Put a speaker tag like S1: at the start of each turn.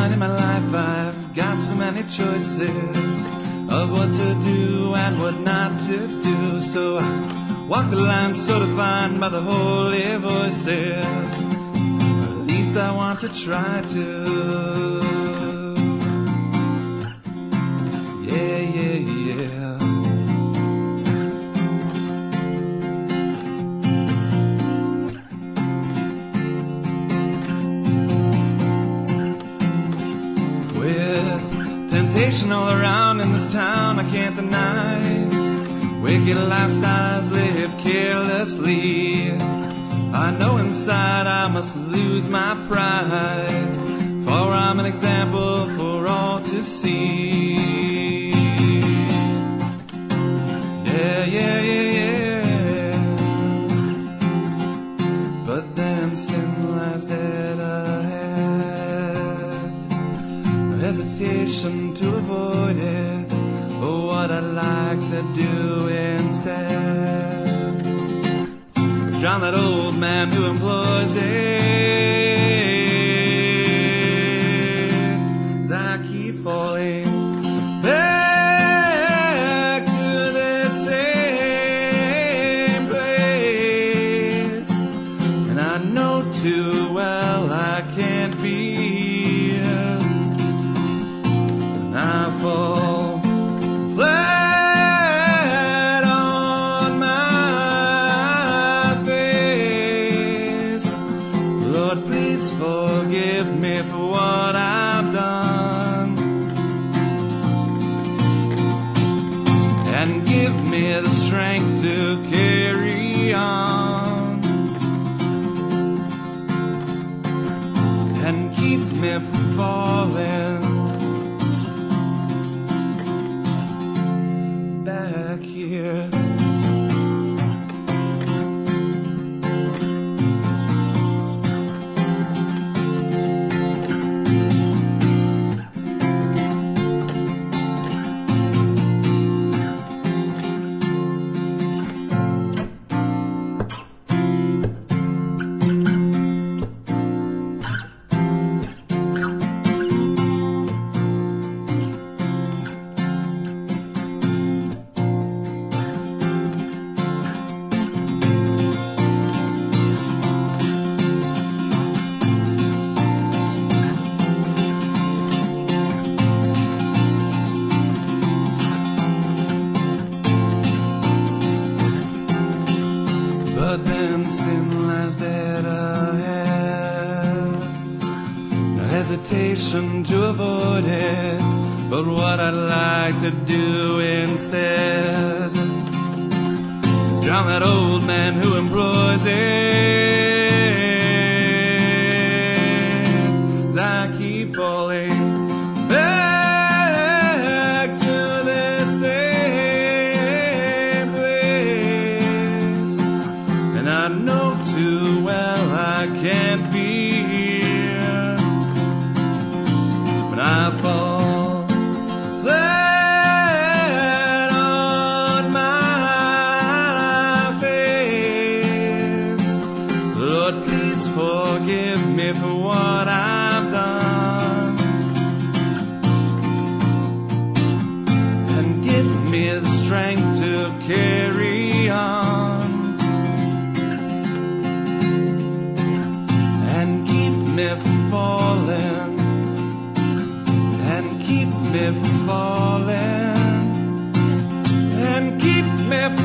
S1: in my life I've got so many choices of what to do and what not to do. So I walk the line so defined by the holy voices. Or at least I want to try to. Yeah, yeah, yeah. With temptation all around in this town, I can't deny wicked lifestyles live carelessly. I know inside I must lose my pride, for I'm an example for all to see. Yeah, yeah, yeah, yeah. But then sin lies dead ahead, no hesitation to avoid it, but what I'd like to do instead, drown that old man who employs it, as I keep falling back to the same place, and I know too well I can't be here, and I fall flat on my face. Lord, please forgive me for what I've done, and give me the strength to carry on, and keep me from falling back here. But then sin lies dead ahead, no hesitation to avoid it, but what I'd like to do instead is drown that old man who employs it, as I keep falling back to the same place, and I know too well I can't be here, but I fall flat on my face. Lord, please forgive me for what I've done, and give me the strength to carry on, and keep me from falling, and keep me from falling, and keep me from